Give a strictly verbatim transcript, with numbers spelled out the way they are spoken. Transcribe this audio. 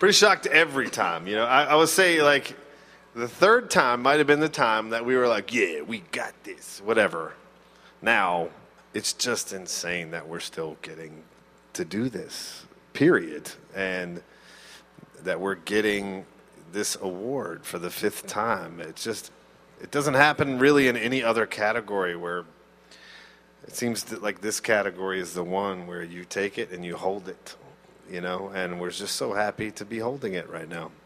pretty shocked every time. You know, I, I would say like the third time might have been the time that we were like, yeah, we got this, whatever. Now, it's just insane that we're still getting to do this, period. And that we're getting this award for the fifth time. It's just, it doesn't happen really in any other category where it seems that like this category is the one where you take it and you hold it, you know, and we're just so happy to be holding it right now.